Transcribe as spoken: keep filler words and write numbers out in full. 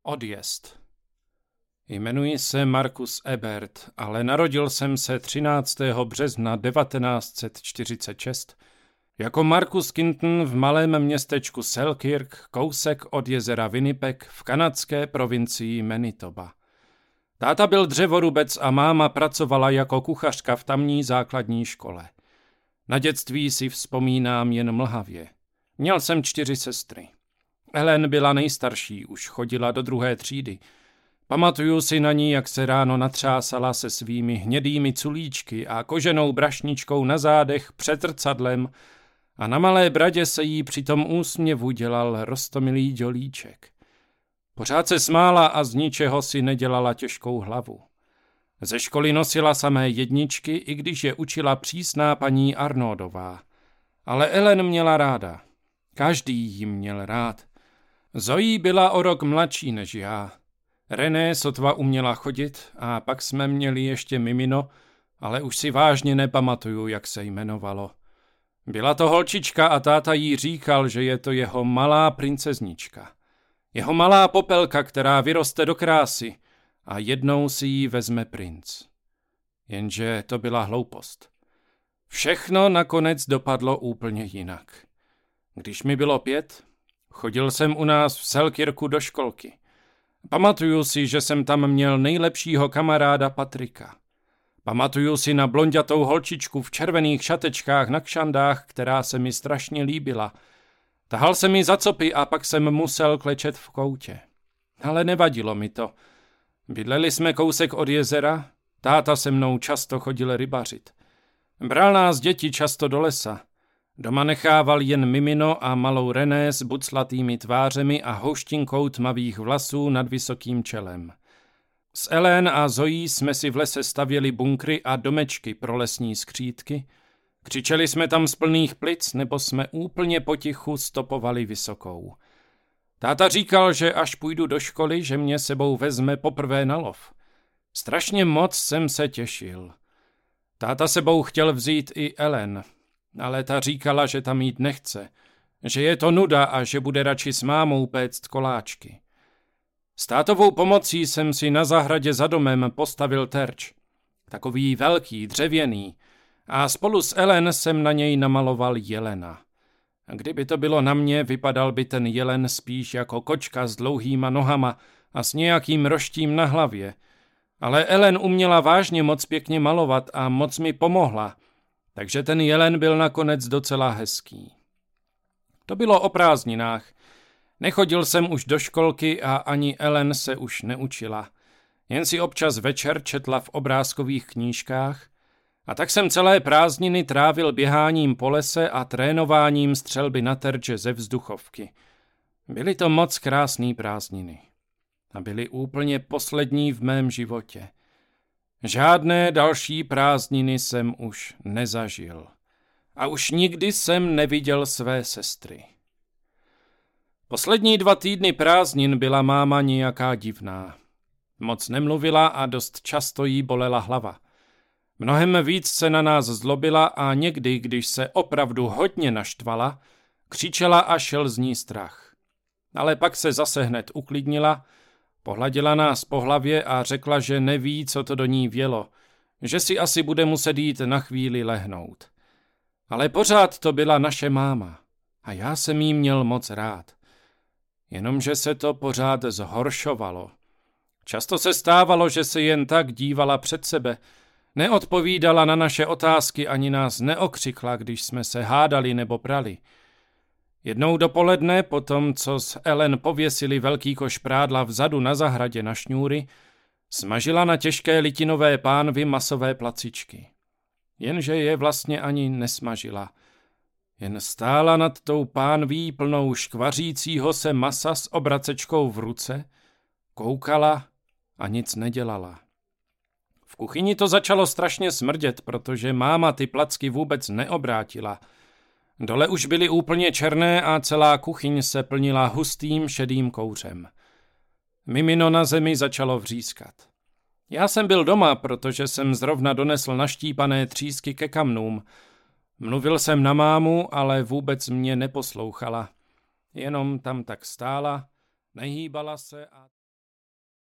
Odjezd. Jmenuji se Markus Ebert, ale narodil jsem se třináctého března devatenáct set čtyřicet šest jako Markus Kinton v malém městečku Selkirk, kousek od jezera Winnipeg v kanadské provincii Manitoba. Táta byl dřevorubec a máma pracovala jako kuchařka v tamní základní škole. Na dětství si vzpomínám jen mlhavě. Měl jsem čtyři sestry. Helen byla nejstarší, už chodila do druhé třídy. Pamatuju si na ní, jak se ráno natřásala se svými hnědými culíčky a koženou brašničkou na zádech před rcadlem a na malé bradě se jí při tom úsměvu dělal roztomilý dělíček. Pořád se smála a z ničeho si nedělala těžkou hlavu. Ze školy nosila samé jedničky, i když je učila přísná paní Arnoldová. Ale Ellen měla ráda. Každý ji měl rád. Zoe byla o rok mladší než já. René sotva uměla chodit a pak jsme měli ještě mimino, ale už si vážně nepamatuju, jak se jmenovalo. Byla to holčička a táta jí říkal, že je to jeho malá princeznička. Jeho malá popelka, která vyroste do krásy a jednou si ji vezme princ. Jenže to byla hloupost. Všechno nakonec dopadlo úplně jinak. Když mi bylo pět, chodil jsem u nás v Selkirku do školky. Pamatuju si, že jsem tam měl nejlepšího kamaráda Patrika. Pamatuju si na blonďatou holčičku v červených šatečkách na kšandách, která se mi strašně líbila. Tahal se mi za copy a pak jsem musel klečet v koutě. Ale nevadilo mi to. Bydleli jsme kousek od jezera, táta se mnou často chodil rybařit. Bral nás děti často do lesa. Doma nechával jen mimino a malou René s buclatými tvářemi a houštinkou tmavých vlasů nad vysokým čelem. S Ellen a Zoe jsme si v lese stavěli bunkry a domečky pro lesní skřítky. Křičeli jsme tam z plných plic, nebo jsme úplně potichu stopovali vysokou. Táta říkal, že až půjdu do školy, že mě sebou vezme poprvé na lov. Strašně moc jsem se těšil. Táta sebou chtěl vzít i Ellen, ale ta říkala, že tam jít nechce, že je to nuda a že bude radši s mámou péct koláčky. S tátovou pomocí jsem si na zahradě za domem postavil terč. Takový velký, dřevěný. A spolu s Ellen jsem na něj namaloval jelena. A kdyby to bylo na mě, vypadal by ten jelen spíš jako kočka s dlouhýma nohama a s nějakým roštím na hlavě. Ale Ellen uměla vážně moc pěkně malovat a moc mi pomohla, takže ten jelen byl nakonec docela hezký. To bylo o prázdninách. Nechodil jsem už do školky a ani Ellen se už neučila. Jen si občas večer četla v obrázkových knížkách a tak jsem celé prázdniny trávil běháním po lese a trénováním střelby na terče ze vzduchovky. Byly to moc krásné prázdniny. A byly úplně poslední v mém životě. Žádné další prázdniny jsem už nezažil. A už nikdy jsem neviděl své sestry. Poslední dva týdny prázdnin byla máma nějaká divná. Moc nemluvila a dost často jí bolela hlava. Mnohem víc se na nás zlobila a někdy, když se opravdu hodně naštvala, křičela a šel z ní strach. Ale pak se zase hned uklidnila, pohladila nás po hlavě a řekla, že neví, co to do ní vělo, že si asi bude muset jít na chvíli lehnout. Ale pořád to byla naše máma a já jsem jí měl moc rád. Jenomže se to pořád zhoršovalo. Často se stávalo, že se jen tak dívala před sebe, neodpovídala na naše otázky ani nás neokřikla, když jsme se hádali nebo prali. Jednou dopoledne, potom co s Ellen pověsili velký koš prádla vzadu na zahradě na šňůry, smažila na těžké litinové pánvi masové placičky. Jenže je vlastně ani nesmažila. Jen stála nad tou pánví plnou škvařícího se masa s obracečkou v ruce, koukala a nic nedělala. V kuchyni to začalo strašně smrdět, protože máma ty placky vůbec neobrátila. Dole už byly úplně černé a celá kuchyň se plnila hustým šedým kouřem. Mimino na zemi začalo vřískat. Já jsem byl doma, protože jsem zrovna donesl naštípané třísky ke kamnům. Mluvil jsem na mámu, ale vůbec mě neposlouchala. Jenom tam tak stála, nehýbala se a...